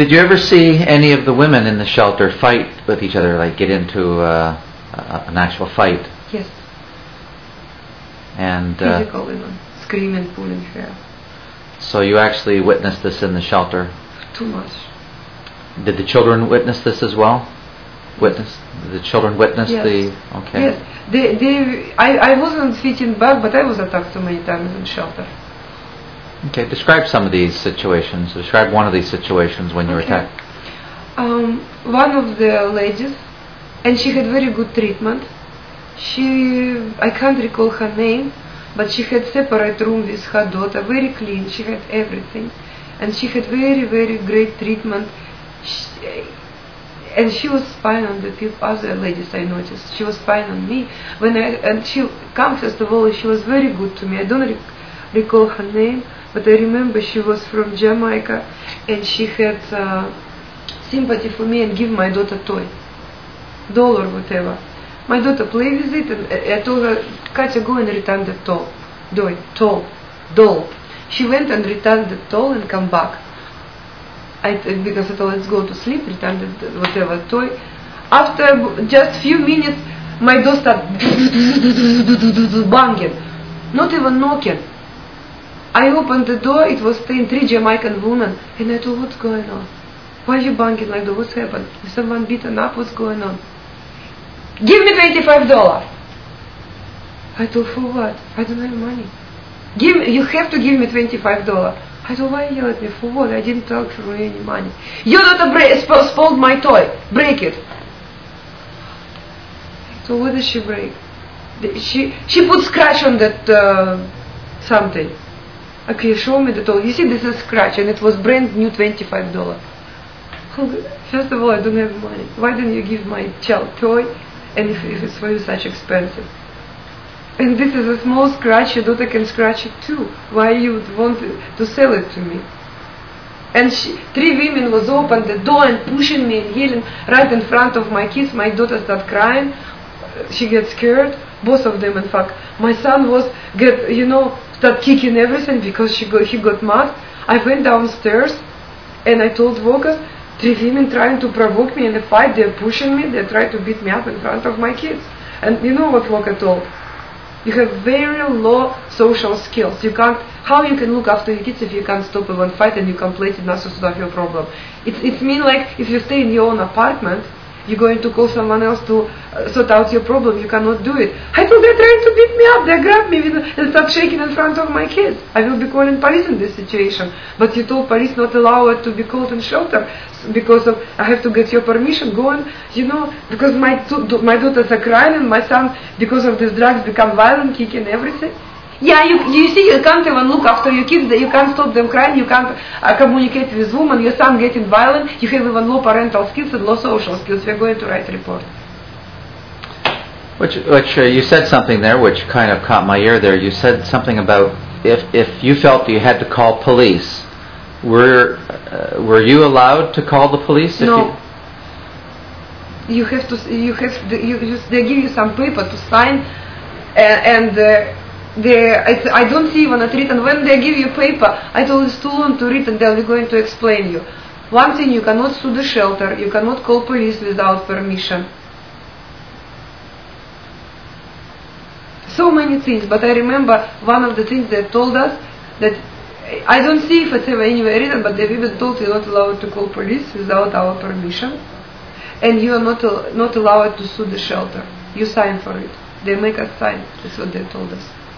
Did you ever see any of the women in the shelter fight with each other, like get into an actual fight? Yes. And physical women, screaming, pulling hair. So you actually witnessed this in the shelter? Too much. Did the children witness this as well? Did the children witness yes. the... Okay. Yes. I wasn't fitting back, but I was attacked so many times in shelter. Okay, describe some of these situations. Describe one of these situations when you were attacked. One of the ladies, and she had very good treatment. I can't recall her name, but she had separate room with her daughter, very clean. She had everything, and she had very, very great treatment. And she was spying on the other ladies. I noticed she was spying on me and she come first of all. She was very good to me. I don't recall her name, but I remember she was from Jamaica, and she had sympathy for me and give my daughter toy, doll or whatever. My daughter played with it, and I told her, Katya, go and return the doll. She went and returned the doll and come back. Because I thought, let's go to sleep, return the whatever toy. After just few minutes, my door started banging, not even knocking. I opened the door, it was staying 3 Jamaican women, and I thought, what's going on? Why are you banging like that? What's happened? Is someone beaten up? What's going on? Give me $25. I thought, for what? I don't have money. You have to give me $25. I thought, why you yell at me? For what? I didn't talk for any money. Your daughter spoiled my toy. Break it. So what did she break? She put scratch on that something. Okay, show me the toy. You see, this is scratch, and it was brand new $25. First of all, I don't have money. Why don't you give my child toy? And if it's for you such expensive. And this is a small scratch, your daughter can scratch it too. Why you would want to sell it to me? And 3 women was open the door and pushing me and yelling right in front of my kids. My daughter started crying. She gets scared. Both of them, in fact. My son start kicking everything because he got mad. I went downstairs and I told Vokas, 3 women trying to provoke me in a fight. They're pushing me. They try to beat me up in front of my kids. And you know what Voka told? You have very low social skills. How you can look after your kids if you can't stop one fight and you complete it, not to solve your problem. It's mean like if you stay in your own apartment, you're going to call someone else to sort out your problem. You cannot do it. I thought they're trying to beat me up. They grabbed me and start shaking in front of my kids. I will be calling police in this situation. But you told police not allow it to be called in shelter because of I have to get your permission. Go on, because my daughters are crying and my son, because of these drugs, become violent, kicking everything. Yeah, you see, you can't even look after your kids. You can't stop them crying. You can't communicate with women. Your son getting violent. You have even low parental skills and low social skills. We're going to write a report. Which you said something there, which kind of caught my ear there. You said something about if you felt you had to call police, were you allowed to call the police? No. You have to. They give you some paper to sign, I don't see even a written. When they give you paper, I told it's too long to read and they'll be going to explain you. One thing, you cannot sue the shelter, you cannot call police without permission. So many things, but I remember one of the things they told us that I don't see if it's ever anywhere written, but they've even told you're not allowed to call police without our permission, and you are not allowed to sue the shelter. You sign for it. They make us sign. That's what they told us.